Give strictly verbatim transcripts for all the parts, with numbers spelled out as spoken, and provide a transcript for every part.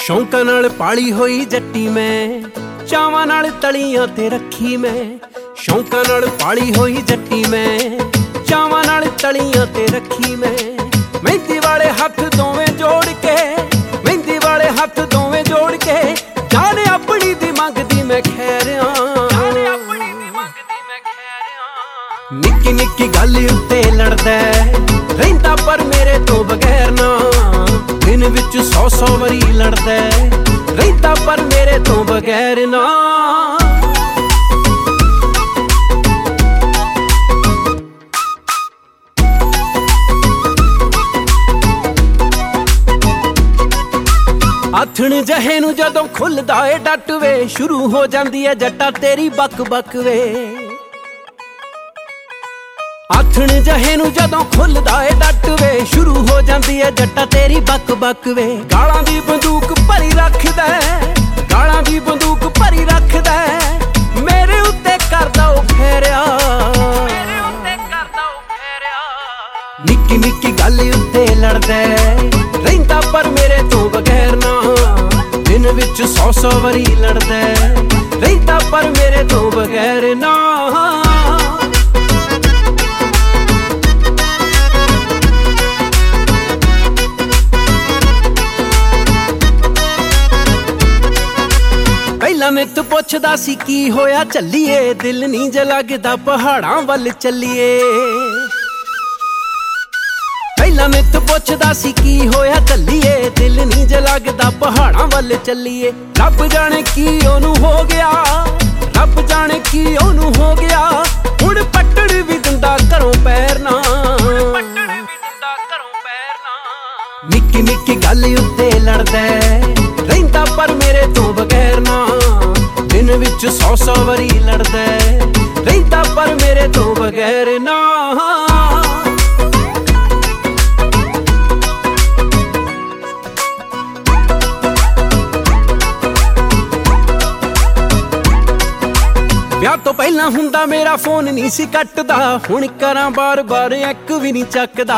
ਸ਼ੌਂਕਾਂ ਨਾਲ ਪਾਲੀ ਹੋਈ ਜੱਟੀ ਮੈਂ, ਚਾਵਾਂ ਨਾਲ ਤਲੀਆਂ ਤੇ ਰੱਖੀ ਮੈਂ। ਸ਼ੌਂਕਾਂ ਨਾਲ ਪਾਲੀ ਹੋਈ ਜੱਟੀ ਮੈਂ, ਚਾਵਾਂ ਨਾਲ ਤਲੀਆਂ ਤੇ ਰੱਖੀ ਮੈਂ। ਮਹਿੰਦੀ ਵਾਲੇ ਹੱਥ ਦੋਵੇਂ ਜੋੜ ਕੇ, ਮਹਿੰਦੀ ਵਾਲੇ ਹੱਥ ਦੋਵੇਂ ਜੋੜ ਕੇ, ਜਾਨ ਆਪਣੀ ਦੀ ਮੰਗਦੀ ਮੈਂ ਖੈਰਿਆਂ। ਨਿੱਕੀ ਨਿੱਕੀ ਗੱਲ ਉੱਤੇ ਲੜਦਾ ਰਹਿੰਦਾ ਪਰ ਮੇਰੇ ਤੋਂ ਬਗੈਰ ਨਾ। ਦਿਨ ਵਿੱਚ ਸੌ ਸੌ ਵਾਰੀ ਲੜਦਾ ਰਹਿੰਦਾ ਪਰ ਮੇਰੇ ਤੋਂ ਬਗੈਰ ਨਾ। ਆਥਣ ਜਹੇ ਨੂੰ ਜਦੋਂ ਖੁੱਲਦਾ ਏ ਡੱਟ ਵੇ, ਸ਼ੁਰੂ ਹੋ ਜਾਂਦੀ ਏ ਜੱਟਾ ਤੇਰੀ ਬੱਕ ਬੱਕ ਵੇ। ਆਥਣ ਜਹੇ ਨੂੰ ਜਦੋਂ ਖੁੱਲਦਾ ਏ ਡੱਟ ਵੇ, ਸ਼ੁਰੂ ਹੋ ਜਾਂਦੀ ਏ ਜੱਟਾ ਤੇਰੀ ਬੱਕ ਬੱਕ ਵੇ। ਗਾਲਾਂ ਦੀ ਬੰਦੂਕ ਭਰੀ ਰੱਖਦਾ, ਗਾਲਾਂ ਦੀ ਬੰਦੂਕ ਭਰੀ ਰੱਖਦਾ, ਮੇਰੇ ਉੱਤੇ ਕਰਦਾ ਉਹ ਫੇਰਿਆ, ਮੇਰੇ ਉੱਤੇ ਕਰਦਾ ਉਹ ਫੇਰਿਆ। ਨਿੱਕੀ ਨਿੱਕੀ ਗੱਲ ਉੱਤੇ ਲੜਦਾ ਰਹਿੰਦਾ ਪਰ ਮੇਰੇ ਤੋਂ ਬਗੈਰ ਨਾ। ਦਿਨ ਵਿੱਚ ਸੌ ਸੌ ਵਾਰੀ ਲੜਦਾ ਰਹਿੰਦਾ ਪਰ ਮੇਰੇ ਤੋਂ ਬਗੈਰ ਨਾ। ਪਹਿਲਾਂ ਨਿੱਤ ਪੁੱਛਦਾ ਸੀ ਕੀ ਹੋਇਆ ਚੱਲੀਏ, ਦਿਲ ਨੀ ਜ ਲੱਗਦਾ ਪਹਾੜਾਂ ਵੱਲ ਚੱਲੀਏ। ਪਹਿਲਾਂ ਨਿੱਤ ਪੁੱਛਦਾ ਸੀ ਕੀ ਹੋਇਆ ਚੱਲੀਏ, ਦਿਲ ਨੀ ਜ ਲੱਗਦਾ ਪਹਾੜਾਂ ਵੱਲ ਚੱਲੀਏ। ਰੱਬ ਜਾਣੇ ਕੀ ਉਹਨੂੰ ਹੋ ਗਿਆ, ਰੱਬ ਜਾਣੇ ਕੀ ਉਹਨੂੰ ਹੋ ਗਿਆ। ਹੁਣ ਪੱਟੜ ਵੀ ਦਿੰਦਾ ਘਰੋਂ ਪੈਰ ਨਾ, ਨਿੱਕੀ ਨਿੱਕੀ ਗੱਲ ਉੱਤੇ ਲੜਦਾ ਰਹਿੰਦਾ ਪਰ ਮੇਰੇ ਤੋਂ ਬਗੈਰ ਨਾ। ਦਿਨ ਵਿੱਚ ਸੌ ਸੌ ਵਾਰੀ ਲੜਦਾ ਰਹਿੰਦਾ ਪਰ ਮੇਰੇ ਤੋਂ ਬਗੈਰ ਨਾ। ਵਿਆਹ ਤੋਂ ਪਹਿਲਾਂ ਹੁੰਦਾ ਮੇਰਾ ਫੋਨ ਨਹੀਂ ਸੀ ਕੱਟਦਾ, ਹੁਣ ਕਰਾਂ ਬਾਰ ਬਾਰ ਇੱਕ ਵੀ ਨਹੀਂ ਚੱਕਦਾ।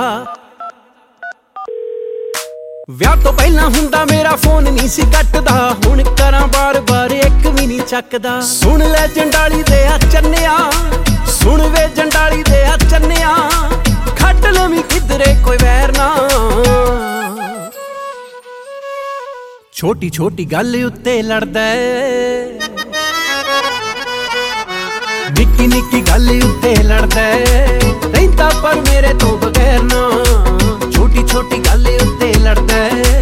ਵਿਆਹ ਤੋਂ ਪਹਿਲਾਂ ਹੁੰਦਾ ਮੇਰਾ ਫੋਨ ਨਹੀਂ ਸੀ ਕੱਟਦਾ, ਹੁਣ ਕਰਾਂ ਬਾਰ ਬਾਰ ਇੱਕ ਵੀ ਨਹੀਂ ਚੱਕਦਾ। ਸੁਣ ਲੈ ਜੰਡਾਲੀ ਦੇ ਆ ਚੰਨਿਆ, ਸੁਣ ਵੇ ਜੰਡਾਲੀ ਦੇ ਆ ਚੰਨਿਆ, ਖੱਟ ਲਵੀਂ ਕਿਧਰੇ ਕੋਈ ਵੈਰ ਨਾ। ਛੋਟੀ ਛੋਟੀ ਗੱਲ ਉੱਤੇ ਲੜਦਾ, ਨਿੱਕੀ ਨਿੱਕੀ ਗੱਲ ਉੱਤੇ ਲੜਦਾ ਰਹਿੰਦਾ ਪਰ ਮੇਰੇ ਤੋਂ ਬਗੈਰ ਨਾ। ਛੋਟੀ ਛੋਟੀ ਗੱਲ ਉੱਤੇ ਲੜਦਾ